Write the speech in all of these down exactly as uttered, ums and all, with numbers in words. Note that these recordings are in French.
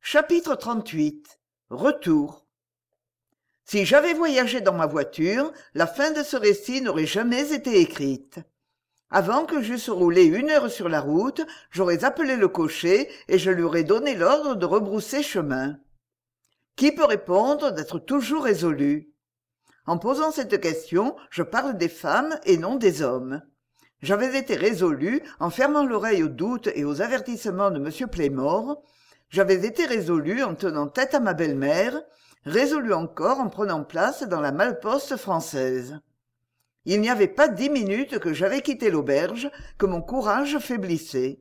Chapitre trente-huit. Retour. Si j'avais voyagé dans ma voiture, la fin de ce récit n'aurait jamais été écrite. Avant que j'eusse roulé une heure sur la route, j'aurais appelé le cocher et je lui aurais donné l'ordre de rebrousser chemin. Qui peut répondre d'être toujours résolu? En posant cette question, je parle des femmes et non des hommes. J'avais été résolu en fermant l'oreille aux doutes et aux avertissements de M. Playmore. J'avais été résolu en tenant tête à ma belle-mère, résolu encore en prenant place dans la malle-poste française. Il n'y avait pas dix minutes que j'avais quitté l'auberge, que mon courage faiblissait.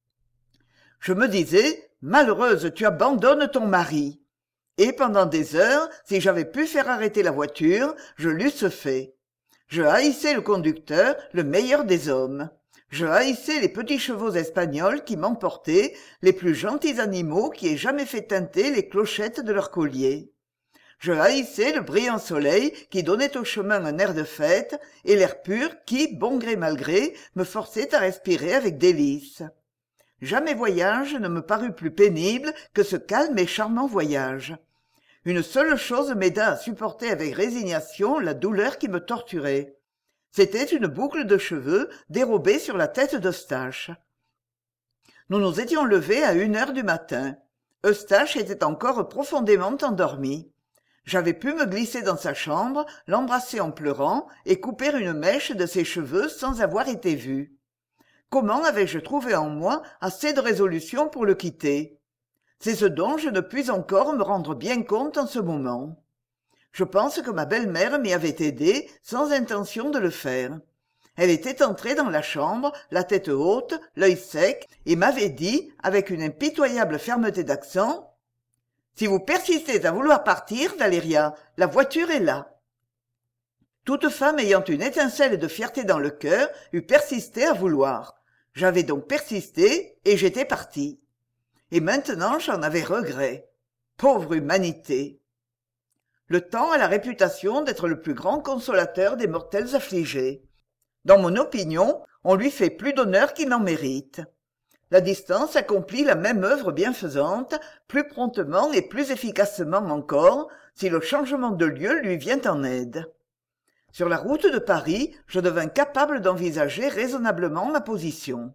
Je me disais, malheureuse, tu abandonnes ton mari. Et pendant des heures, si j'avais pu faire arrêter la voiture, je l'eusse fait. Je haïssais le conducteur, le meilleur des hommes. Je haïssais les petits chevaux espagnols qui m'emportaient, les plus gentils animaux qui aient jamais fait tinter les clochettes de leur collier. Je haïssais le brillant soleil qui donnait au chemin un air de fête, et l'air pur qui, bon gré mal gré, me forçait à respirer avec délice. Jamais voyage ne me parut plus pénible que ce calme et charmant voyage. Une seule chose m'aida à supporter avec résignation la douleur qui me torturait. C'était une boucle de cheveux dérobée sur la tête d'Eustache. Nous nous étions levés à une heure du matin. Eustache était encore profondément endormi. J'avais pu me glisser dans sa chambre, l'embrasser en pleurant et couper une mèche de ses cheveux sans avoir été vu. Comment avais-je trouvé en moi assez de résolution pour le quitter? C'est ce dont je ne puis encore me rendre bien compte en ce moment. Je pense que ma belle-mère m'y avait aidé sans intention de le faire. Elle était entrée dans la chambre, la tête haute, l'œil sec, et m'avait dit, avec une impitoyable fermeté d'accent, « Si vous persistez à vouloir partir, Valéria, la voiture est là. » Toute femme ayant une étincelle de fierté dans le cœur eût persisté à vouloir. J'avais donc persisté, et j'étais parti. Et maintenant j'en avais regret. Pauvre humanité! Le temps a la réputation d'être le plus grand consolateur des mortels affligés. Dans mon opinion, on lui fait plus d'honneur qu'il n'en mérite. La distance accomplit la même œuvre bienfaisante, plus promptement et plus efficacement encore, si le changement de lieu lui vient en aide. Sur la route de Paris, je devins capable d'envisager raisonnablement ma position.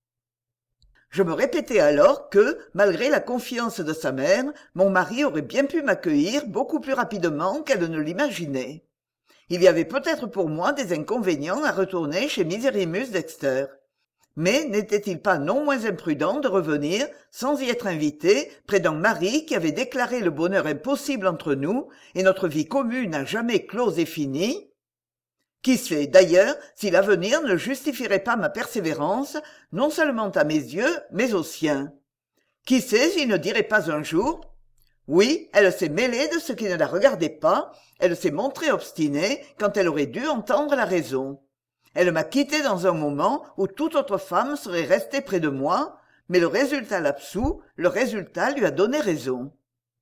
Je me répétais alors que, malgré la confiance de sa mère, mon mari aurait bien pu m'accueillir beaucoup plus rapidement qu'elle ne l'imaginait. Il y avait peut-être pour moi des inconvénients à retourner chez Miserrimus Dexter. Mais n'était-il pas non moins imprudent de revenir, sans y être invité, près d'un mari qui avait déclaré le bonheur impossible entre nous, et notre vie commune à jamais close et finie? Qui sait, d'ailleurs, si l'avenir ne justifierait pas ma persévérance, non seulement à mes yeux, mais aux siens. Qui sait s'il ne dirait pas un jour « Oui, elle s'est mêlée de ce qui ne la regardait pas, elle s'est montrée obstinée quand elle aurait dû entendre la raison. Elle m'a quitté dans un moment où toute autre femme serait restée près de moi, mais le résultat l'absout, le résultat lui a donné raison. »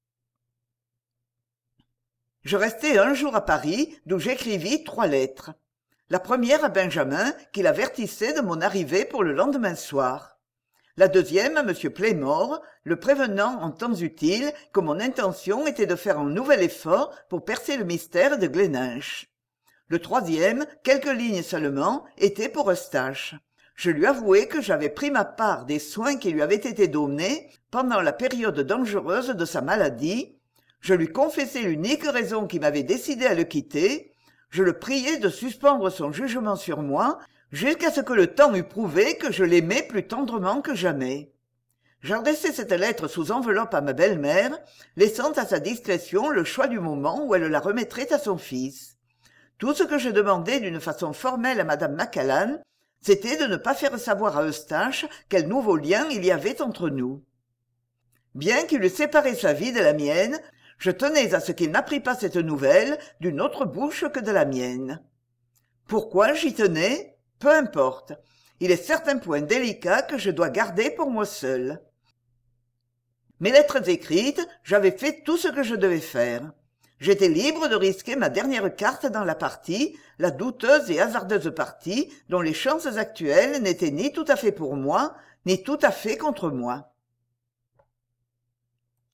Je restai un jour à Paris, d'où j'écrivis trois lettres. La première à Benjamin, qui l'avertissait de mon arrivée pour le lendemain soir. La deuxième à M. Playmore, le prévenant en temps utile que mon intention était de faire un nouvel effort pour percer le mystère de Glenninch. Le troisième, quelques lignes seulement, était pour Eustache. Je lui avouai que j'avais pris ma part des soins qui lui avaient été donnés pendant la période dangereuse de sa maladie. Je lui confessai l'unique raison qui m'avait décidé à le quitter. Je le priai de suspendre son jugement sur moi jusqu'à ce que le temps eût prouvé que je l'aimais plus tendrement que jamais. J'adressai cette lettre sous enveloppe à ma belle-mère, laissant à sa discrétion le choix du moment où elle la remettrait à son fils. Tout ce que je demandais d'une façon formelle à madame Macallan, c'était de ne pas faire savoir à Eustache quel nouveau lien il y avait entre nous. Bien qu'il eût séparé sa vie de la mienne, je tenais à ce qu'il n'apprît pas cette nouvelle d'une autre bouche que de la mienne. Pourquoi j'y tenais? Peu importe. Il est certains points délicats que je dois garder pour moi seul. Mes lettres écrites, j'avais fait tout ce que je devais faire. J'étais libre de risquer ma dernière carte dans la partie, la douteuse et hasardeuse partie dont les chances actuelles n'étaient ni tout à fait pour moi, ni tout à fait contre moi.